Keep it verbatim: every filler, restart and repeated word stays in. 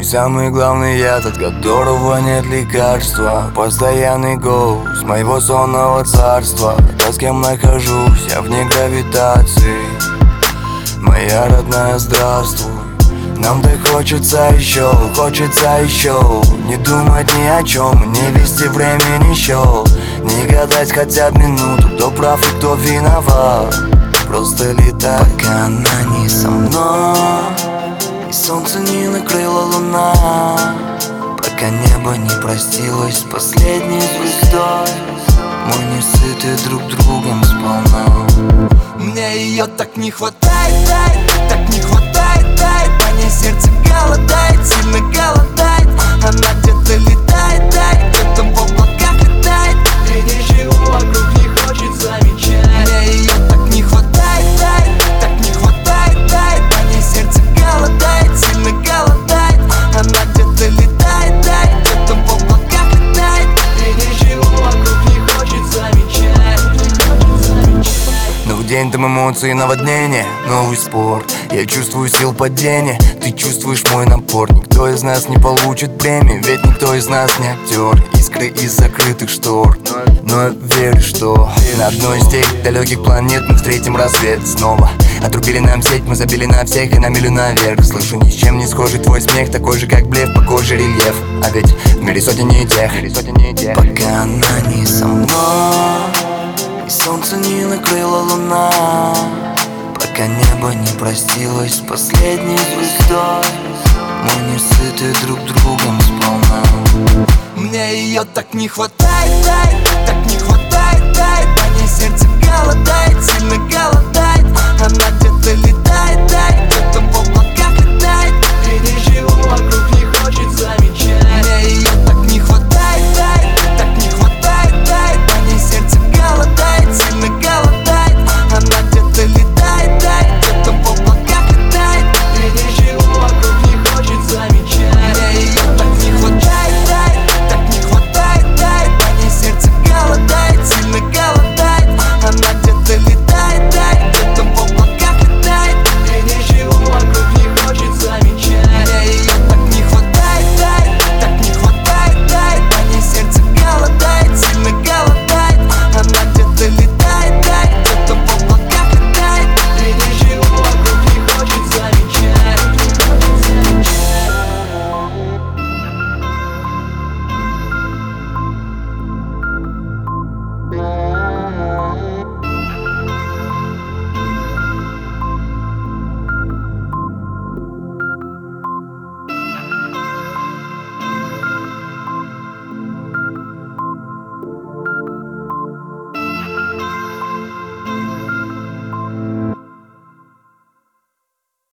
самый главный яд, от которого нет лекарства. Постоянный гость моего сонного царства. Да с кем нахожусь я вне гравитации. Моя родная, здравствуй. Нам так хочется еще, хочется еще не думать ни о чем, не вести времени счет, не гадать хотя бы минуту, кто прав и кто виноват. Просто летай, пока она не со мной, и солнце не накрыла луна, пока небо не простилось с последней звездой. Мы не сыты друг другом сполна. Мне ее так не хватает, дай, так не хватает, дай. По ней сердце голодает, сильно голодает. Она где-то летает, дай, где-то в облаках летает. И ничего вокруг не хочет замечать. Мне ее так не хватает, дай, так не хватает, дай. По ней сердце голодает, сильно голодает. Она где-то летает, дай, где-то в облаках летает. И ничего вокруг не хочет замечать. Но в день там эмоции наводнения, новый спор. Я чувствую сил падения, ты чувствуешь мой напор. Никто из нас не получит премию, ведь никто из нас не актер. Искры из закрытых штор. Но я верю, что на одной из тех далеких планет мы встретим рассвет снова. Отрубили нам сеть, мы забили на всех и на милю наверх. Слышу ни с чем не схожий твой смех, такой же как блеф, похожий рельеф. А ведь в мире сотни не тех, пока она не со мной, и солнце не накрыла луна, пока небо не простилось с последней звездой. Мы не сыты друг другом сполна. Мне ее так не хватает, дай, так не хватает, дай. По ней сердце голодает, сильно голодает. Она